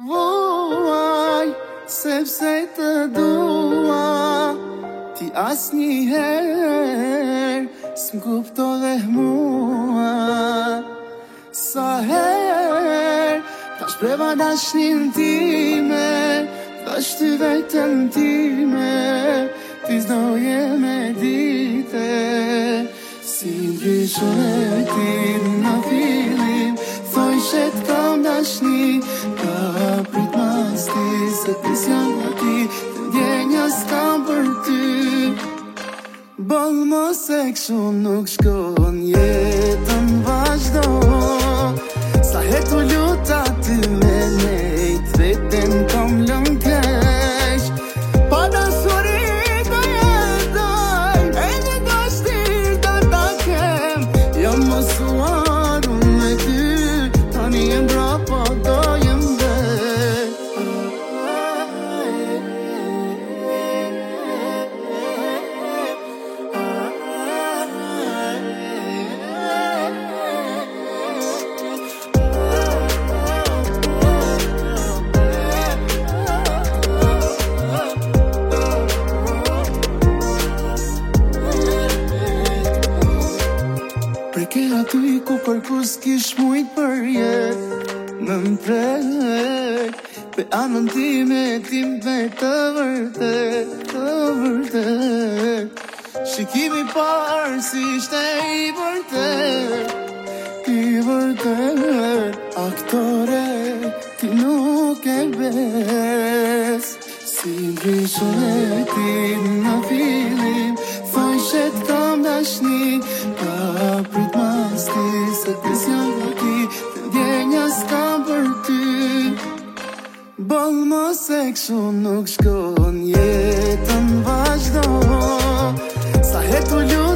Vuaj, sepse të dua, ti asnjëherë s'mkuptove mua. Sa herë ta shpreva dashnin time, thash ty vetëm time, ti s'doje me dite. Si ndryshon e ti në fillim, thoj që t'kam dashni, ka prit mas ti, se ti s'jam nga ti, të ndjenja s'kam për ty. Bëll mos e kështu nuk shkon, jetën vazhdo. Sa herë t'u luta ty me nejt, vetën kom lëm keq. Pa dashuri do jetoj, e një dashtir do ta kem. Jam mosuar unë me ty, tani jem bra po do jem vet. Preke aty ku kërkus kish mujt për jet, në mprek, pe anën time tim me të vërtet, të vërtet. Shikimi parë si ishte i vërtet, i vërtet. Aktore, ti nuk e bes, si ndryshon e ti në fillim, thoj që t'kam dashni, ka prit mas ti, se ti s'jam nga ti, të ndjenja s'kam për ty. Bëll mos e kështu nuk shkon, jetën vazhdo. Sa herë t'u luta